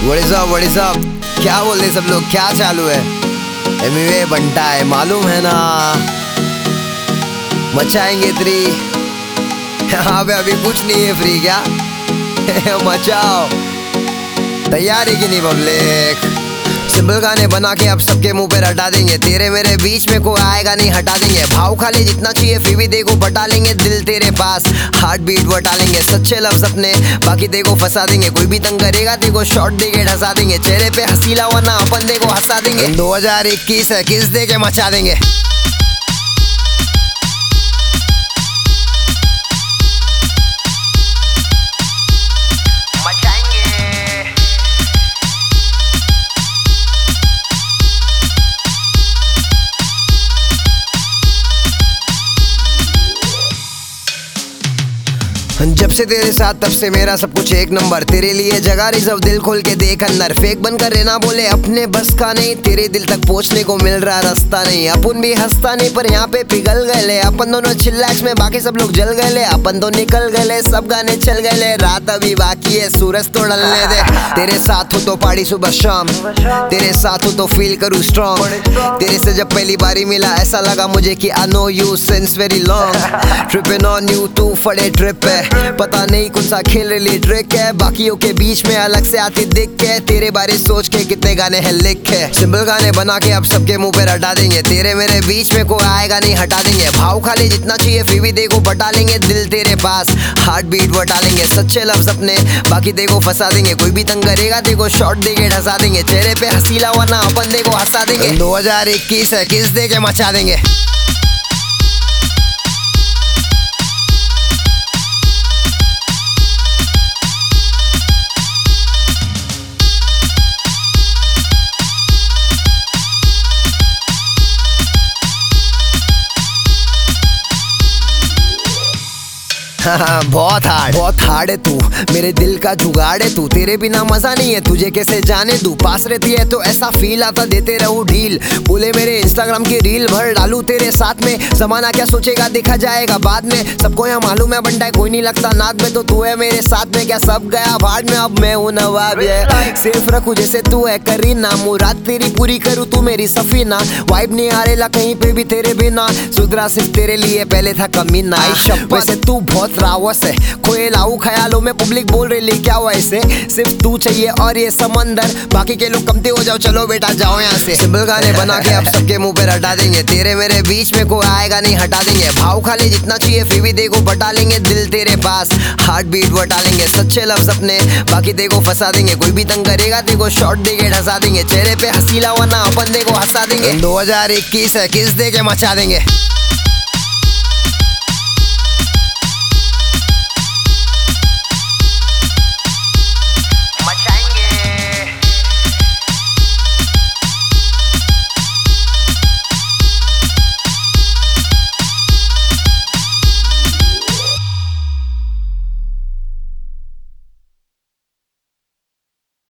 What's up क्या बोल रहे सब लोग, क्या चालू है? एमिवे बंटा है, मालूम है ना, मचाएंगे थ्री। यहाँ पे अभी कुछ नहीं है फ्री, क्या मचाओ, तैयार है कि नहीं पब्लिक? सिंपल गाने बना के अब सबके मुंह पे हटा देंगे, तेरे मेरे बीच में कोई आएगा नहीं, हटा देंगे। भाव खा ले जितना चाहिए फिर भी देखो बटा लेंगे, दिल तेरे पास हार्ट बीट बटा लेंगे। सच्चे लफ्ज अपने बाकी देखो फंसा देंगे, कोई भी तंग करेगा देखो शॉट देके ढसा देंगे। चेहरे पे हसीला वरना अपन देखो हंसा देंगे। 2021 है, किस दे के मचा देंगे। जब से तेरे साथ तब से मेरा सब कुछ एक नंबर, तेरे लिए जगह रिजर्व, दिल खोल के देख अंदर। फेक बनकर रहना बोले अपने बस का नहीं, तेरे दिल तक पहुंचने को मिल रहा रास्ता नहीं। अपन भी हंसता नहीं पर यहाँ पे पिघल गए, अपन दोनों चिल्लाच में बाकी सब लोग जल गए। अपन तो निकल गए, सब गाने चल गए, रात अभी बाकी है, सूरज तो ढलने दे। तेरे साथ हो तो पार्टी सुबह शाम, तेरे साथ हो तो फील करूँ स्ट्रॉन्ग। तेरे से जब पहली बारी मिला ऐसा लगा मुझे कि I know you since very long. Tripping on you तू फड़े ट्रिप है, पता नहीं कौन सा खेल रही ट्रिक है। बाकियों के बीच में अलग से आती दिख के, तेरे बारे सोच के कितने गाने हैं लिख है। सिंपल गाने बना के अब सबके मुंह पे हटा देंगे, तेरे मेरे बीच में कोई आएगा नहीं, हटा देंगे। भाव खा ले जितना चाहिए फिर भी देखो बटा लेंगे, दिल तेरे पास हार्ट बीट बटा लेंगे। सच्चे लफ्ज अपने बाकी देखो फंसा देंगे, कोई भी तंग करेगा देखो शॉट देके ढसा देंगे। चेहरे पे हसीला वरना अपन देखो हंसा देंगे। 2021 है, किस दे के मचा देंगे। बहुत हार्ड है तू, मेरे दिल का जुगाड़ है तू। तेरे बिना मजा नहीं है, तुझे कैसे जाने दूं। पास रहती है तो ऐसा फील आता, देते रहूं ढील। बोले मेरे इंस्टाग्राम की रील भर डालू तेरे साथ में, जमाना क्या सोचेगा देखा जाएगा बाद में। सबको यहाँ मालूम है बंटा कोई नहीं लगता नाद में, तो तू है मेरे साथ में, क्या सब गया भाड़ में। अब मैं हूँ नवाब है, सिर्फ रखू जैसे तू है करीना। मुराद तेरी पूरी करूँ तू मेरी सफीना, वाइब नहीं आ रेला कहीं पे भी तेरे बिना। सुधरा सिर्फ तेरे लिए पहले था कमीना। वैसे तू बहुत रावस है, खोए लाऊ ख्यालों में पब्लिक बोल रही क्या हुआ ऐसे। सिर्फ तू चाहिए और ये समंदर, बाकी के लोग कमते हो जाओ, चलो बेटा जाओ यहाँ से। सिंपल गाने बना के अब सबके मुंह पे हटा देंगे, तेरे मेरे बीच में कोई आएगा नहीं, हटा देंगे। भाव खा ले जितना चाहिए फिर भी देखो बटा लेंगे, दिल तेरे पास हार्ट बीट बटा लेंगे। सच्चे लफ्ज अपने बाकी देखो फंसा देंगे, कोई भी तंग करेगा देखो शॉट देके ढसा देंगे। चेहरे पे हसीला वरना अपन देखो हंसा देंगे। 2021 है, किस दे के मचा देंगे।